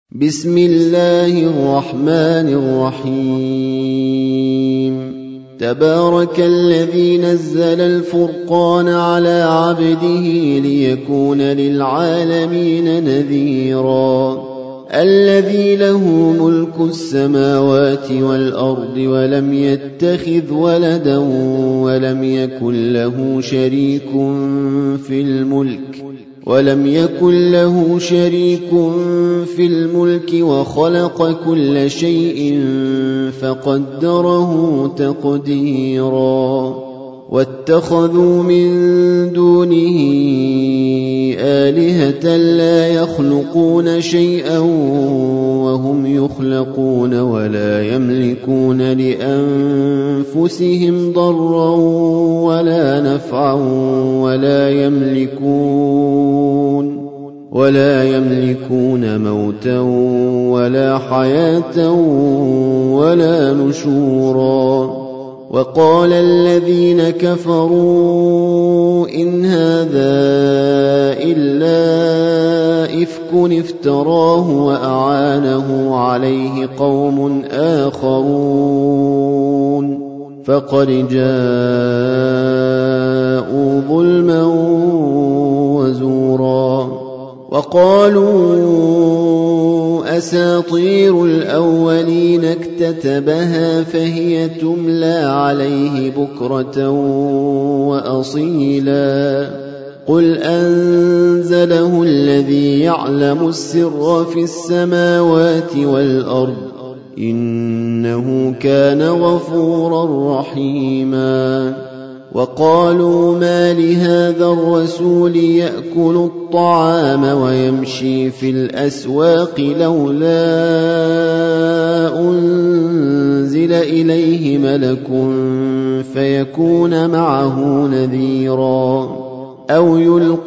بسم الله الرحمن الرحيم تبارك الذي نزل الفرقان على عبده ليكون للعالمين نذيرا الذي له ملك السماوات والأرض ولم يتخذ ولدا ولم يكن له شريك في الملك وخلق كل شيء فقدره تقديرا واتخذوا من دونه آلهة لا يخلقون شيئا وهم يخلقون ولا يملكون لأنفسهم ضرا ولا نفعا ولا يملكون موتا ولا حياة ولا نشورا وقال الذين كفروا إن هذا إلا إفك افتراه وأعانه عليه قوم آخرون فقد جاءوا ظلما وزورا وقالوا أساطير الأولين اكتتبها فهي تملى عليه بكرة وأصيلا قل أنزله الذي يعلم السر في السماوات والأرض إنه كان غفورا رحيما وقالوا ما لهذا الرسول يأكل الطعام ويمشي في الأسواق لولا أنزل إليه ملك فيكون معه نذيرا أو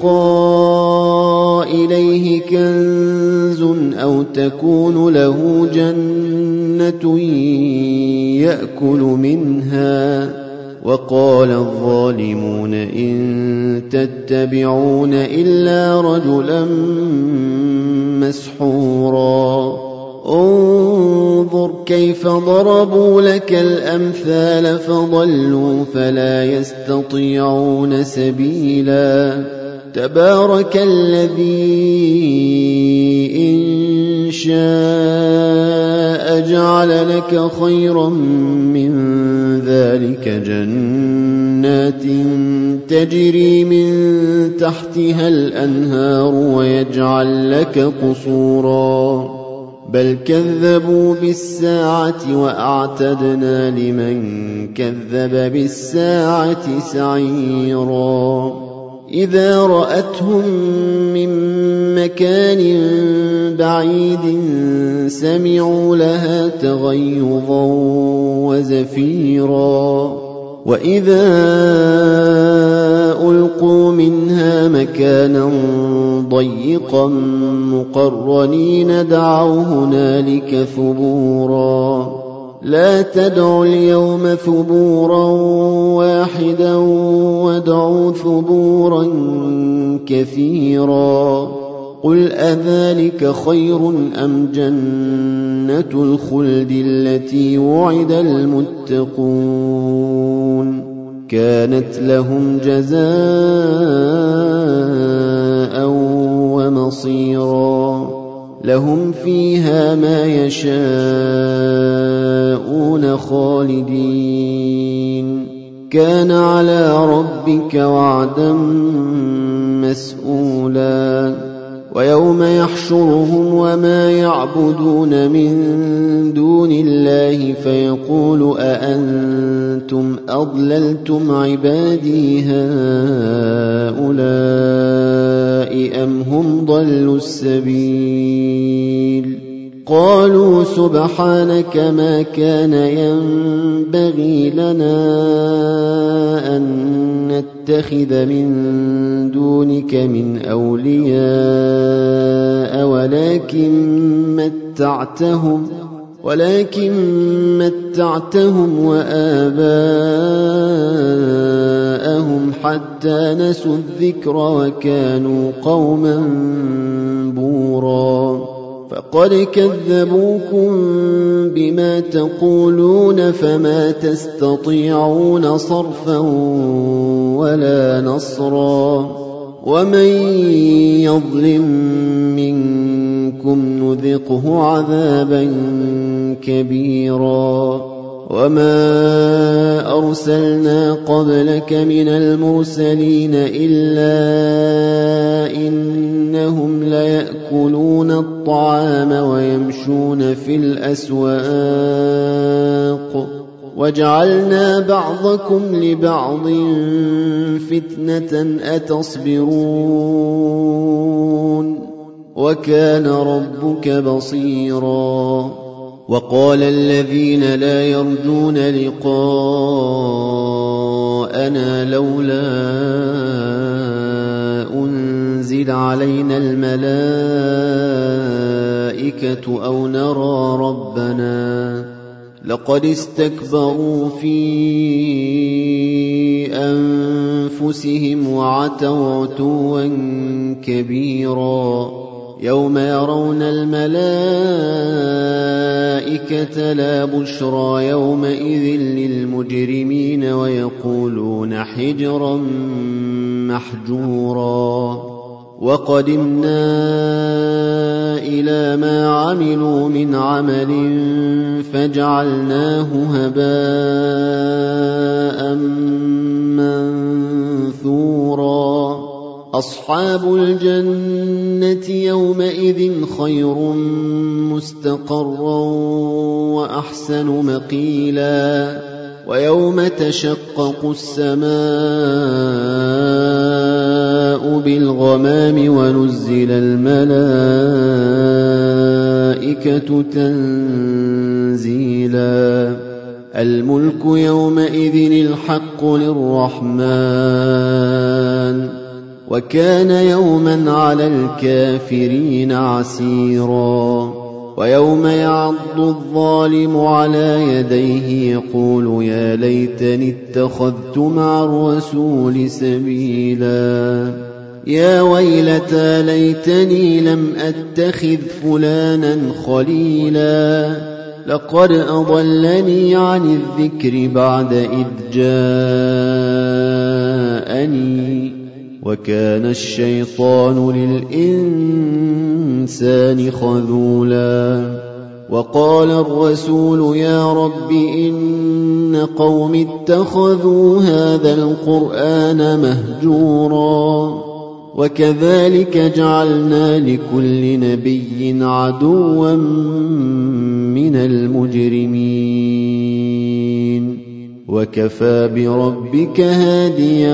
يلقى إليه كنز أو تكون له جنة يأكل منها وقال الظالمون إن تتبعون إلا رجلا مسحورا انظر كيف ضربوا لك الأمثال فضلوا فلا يستطيعون سبيلا تبارك الذي إن شاء جعل لك خيرا من ذلك جنات تجري من تحتها الأنهار ويجعل لك قصورا بل كذبوا بالساعة وأعتدنا لمن كذب بالساعة سعيرا إذا رأتهم من مكان بعيد سمعوا لها تغيظا وزفيرا وإذا ألقوا منها مكانا ضيقا مقرنين دعوا هنالك ثبورا لا تدعوا اليوم ثبورا واحدا وادعوا ثبورا كثيرا قل أذلك خير أم جنة الخلد التي وعد المتقون كانت لهم جزاء ومصيرا لهم فيها ما يشاءون خالدين كان على ربك وعدا مسئولا ويوم يحشرهم وما يعبدون من دون الله فيقول أأنتم أضللتم عبادي هؤلاء أم هم ضلوا السبيل قالوا سبحانك ما كان ينبغي لنا أن نتخذ من دونك من أولياء ولكن متعتهم وآباءهم حتى نسوا الذكر وكانوا قوما بورا فقد كذبوكم بما تقولون فما تستطيعون صرفا ولا نصرا ومن يظلم منكم نذقه عذابا كبيرا وما أرسلنا قبلك من المرسلين إلا إنهم ليأكلون الطعام ويمشون في الأسواق وجعلنا بعضكم لبعض فتنة أتصبرون وكان ربك بصيرا وقال الذين لا يرجون لقاءنا لولا أنزل علينا الملائكة أو نرى ربنا لقد استكبروا في أنفسهم وعتوا عتوا كبيرا يوم يرون الملائكة لا بشرى يومئذ للمجرمين ويقولون حجرا محجورا وقدمنا إلى ما عملوا من عمل فجعلناه هباء منثورا أصحاب الجنة يومئذ خير مستقرا وأحسن مقيلا ويوم تشقق السماء بالغمام ونزل الملائكة تنزيلا الملك يومئذ الحق للرحمن وكان يوما على الكافرين عسيرا ويوم يعض الظالم على يديه يقول يا ليتني اتخذت مع الرسول سبيلا يا ويلتى ليتني لم أتخذ فلانا خليلا لقد أضلني عن الذكر بعد إذ جاءني وكان الشيطان للإنسان خذولا وقال الرسول يا رب إن قوم اتخذوا هذا القرآن مهجورا وكذلك جعلنا لكل نبي عدوا من المجرمين وكفى بربك هاديا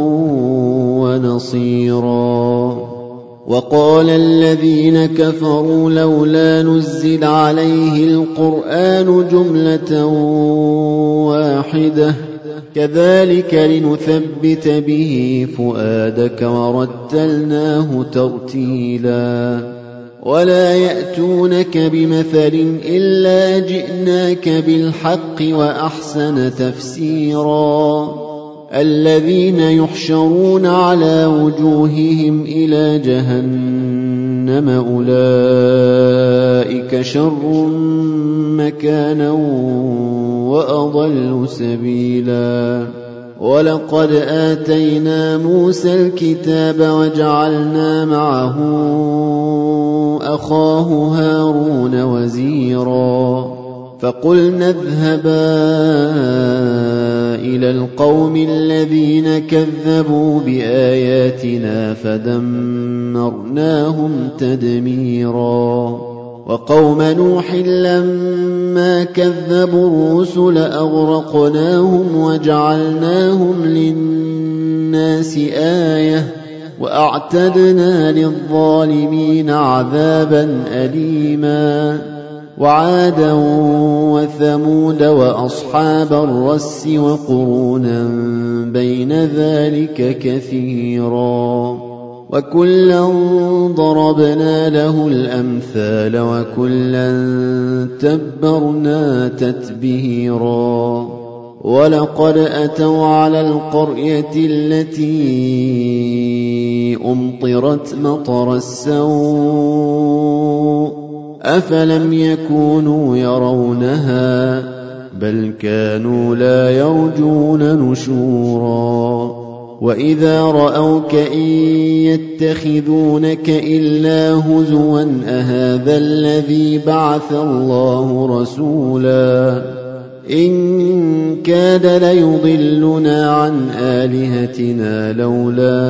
ونصيرا وقال الذين كفروا لولا نزل عليه القرآن جملة واحدة كذلك لنثبت به فؤادك ورتلناه ترتيلا ولا يأتونك بمثل إلا جئناك بالحق وأحسن تفسيرا الذين يحشرون على وجوههم إلى جهنم أولئك شر مكانا وأضل سبيلا ولقد آتينا موسى الكتاب وجعلنا معه أخاه هارون وزيرا فقلنا اذهبا إلى القوم الذين كذبوا بآياتنا فدمرناهم تدميرا وقوم نوح لما كذبوا الرسل أغرقناهم وجعلناهم للناس آية وأعتدنا للظالمين عذابا أليما وعادا وثمود وأصحاب الرس وقرونا بين ذلك كثيرا وكلا ضربنا له الأمثال وكلا تبرنا تتبيرا ولقد أتوا على القرية التي أمطرت مطر السوء أفلم يكونوا يرونها بل كانوا لا يرجون نشورا وإذا رأوك إن يتخذونك إلا هزوا أهذا الذي بعث الله رسولا إن كاد ليضلنا عن آلهتنا لولا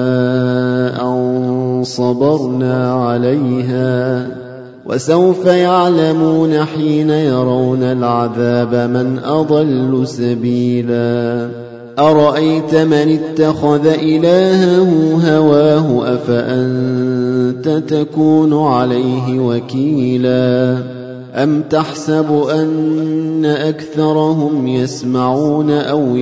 أن صبرنا عليها وسوف يعلمون حين يرون العذاب من أضل سبيلا أرأيت من اتخذ إلهه هواه أفأنت تكون عليه وكيلا أم تحسب أن أكثرهم يسمعون أو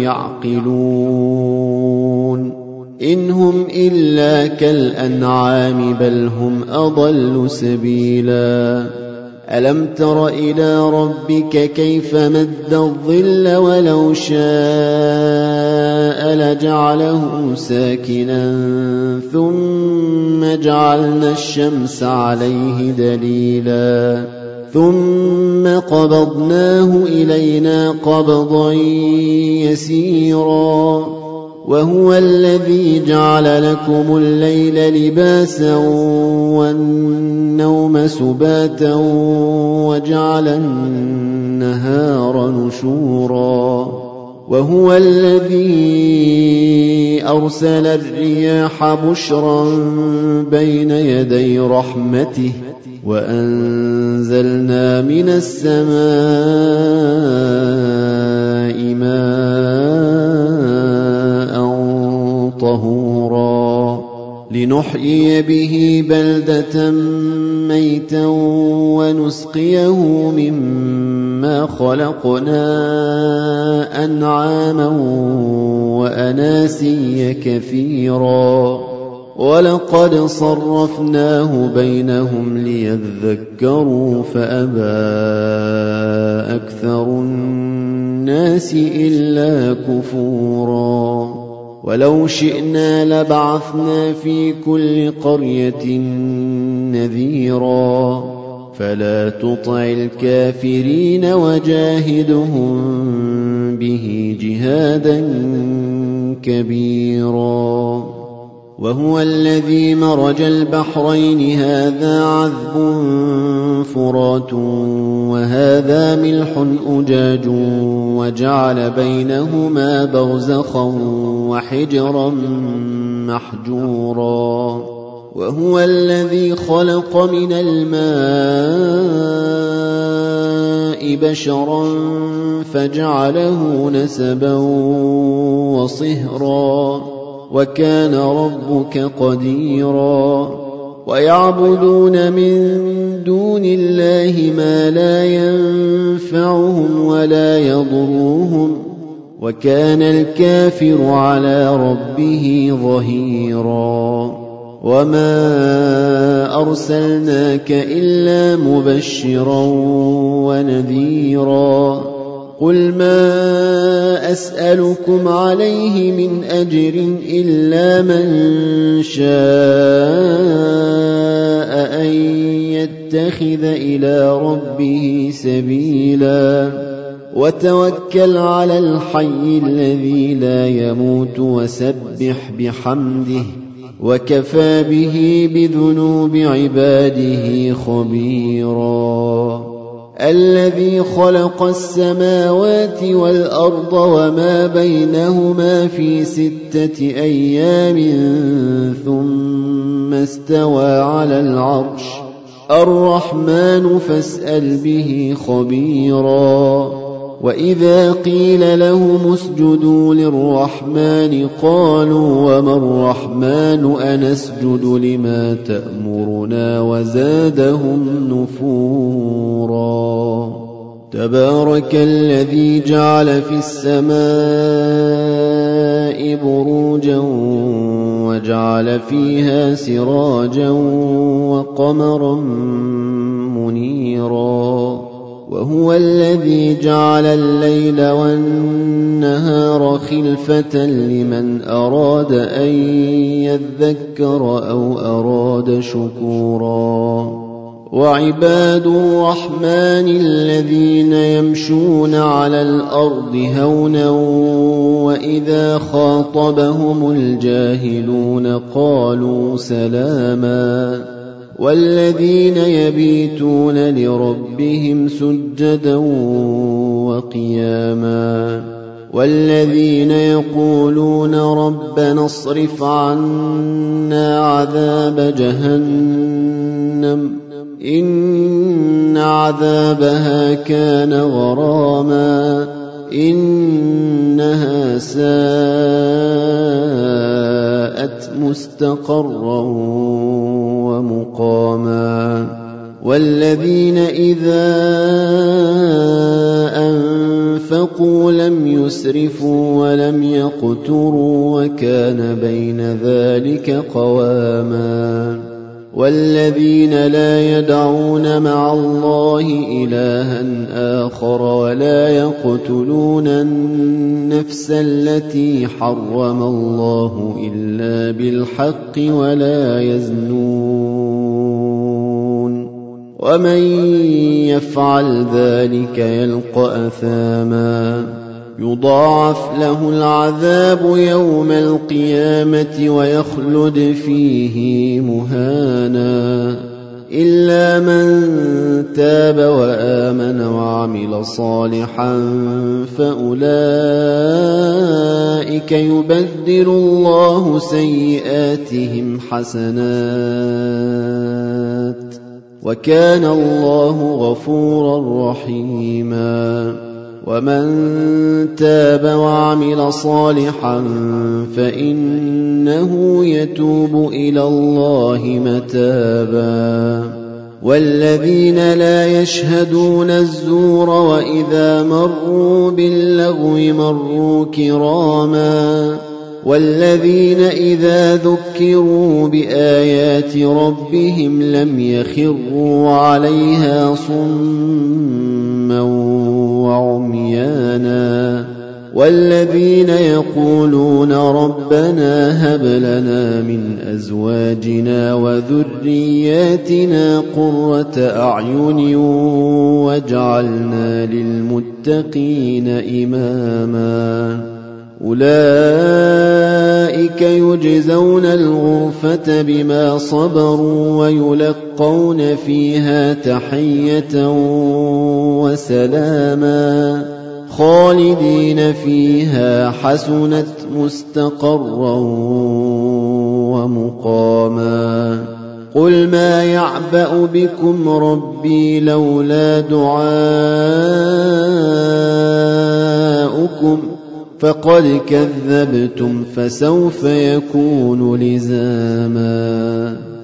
يعقلون إن هم إلا كالأنعام بل هم أضل سبيلا ألم تر إلى ربك كيف مد الظل ولو شاء لجعله ساكنا ثم جعلنا الشمس عليه دليلا ثم قبضناه إلينا قبضا يسيرا وهو الذي جعل لكم الليل لباسا والنوم سباتا وجعل النهار نشورا وهو الذي أرسل الرياح بشرا بين يدي رحمته وأنزلنا من السماء ماء طهورا لنحيي به بلدة ميتا ونسقيه مما خلقنا أنعاما وأناسيا كثيرا ولقد صرفناه بينهم ليذكروا فأبى أكثر الناس إلا كفورا ولو شئنا لبعثنا في كل قرية نذيرا فلا تطع الكافرين وجاهدهم به جهادا كبيرا وهو الذي مرج البحرين هذا عذب فرات وهذا ملح أجاج وجعل بينهما برزخا وحجرا محجورا وهو الذي خلق من الماء بشرا فجعله نسبا وصهرا وكان ربك قديرا ويعبدون من دون الله ما لا ينفعهم ولا يضرهم وكان الكافر على ربه ظهيرا وما أرسلناك إلا مبشرا ونذيرا قل ما أسألكم عليه من أجر إلا من شاء أن يتخذ إلى ربه سبيلا وتوكل على الحي الذي لا يموت وسبح بحمده وكفى به بذنوب عباده خبيرا الذي خلق السماوات والأرض وما بينهما في 6 أيام ثم استوى على العرش الرحمن فاسأل به خبيرا وإذا قيل لهم اسجدوا للرحمن قالوا وما الرحمن أنسجد لما تأمرنا وزادهم نفورا تبارك الذي جعل في السماء بروجا وجعل فيها سراجا وقمرا منيرا وهو الذي جعل الليل والنهار خلفة لمن أراد أن يذكر أو أراد شكورا وعباد الرحمن الذين يمشون على الأرض هونا وإذا خاطبهم الجاهلون قالوا سلاما والذين يبيتون لربهم سجدا وقياما والذين يقولون ربنا اصرف عنا عذاب جهنم إن عذابها كان غراما إنها ساءت مستقرا ومقاما والذين إذا أنفقوا لم يسرفوا ولم يقتروا وكان بين ذلك قواما والذين لا يدعون مع الله إلها آخر ولا يقتلون النفس التي حرم الله إلا بالحق ولا يزنون ومن يفعل ذلك يلقى أثاما يضاعف له العذاب يوم القيامة ويخلد فيه مهانا إلا من تاب وآمن وعمل صالحا فأولئك يبدل الله سيئاتهم حسنات وكان الله غفورا رحيما ومن تاب وعمل صالحا فإنه يتوب إلى الله متابا والذين لا يشهدون الزور وإذا مروا باللغو مروا كراما والذين إذا ذكروا بآيات ربهم لم يخروا عليها صما وعميانا والذين يقولون ربنا هب لنا من أزواجنا وذرياتنا قرة أعين واجعلنا للمتقين إماما أولئك يجزون الغرفة بما صبروا ويلقون فيها تحية وسلاما خالدين فيها حسنت مستقرا ومقاما قل ما يعبأ بكم ربي لولا دعاؤكم فقد كذبتم فسوف يكون لزاما